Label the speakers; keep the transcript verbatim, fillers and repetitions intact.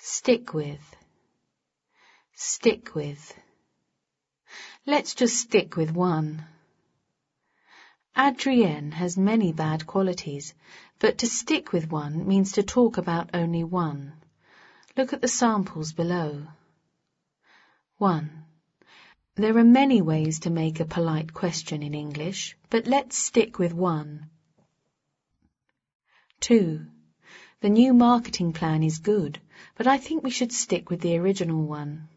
Speaker 1: Stick with. Stick with. Let's just stick with one. Adrienne has many bad qualities, but to stick with one means to talk about only one. Look at the samples below. one. There are many ways to make a polite question in English, but let's stick with one. two. The new marketing plan is good, but I think we should stick with the original one.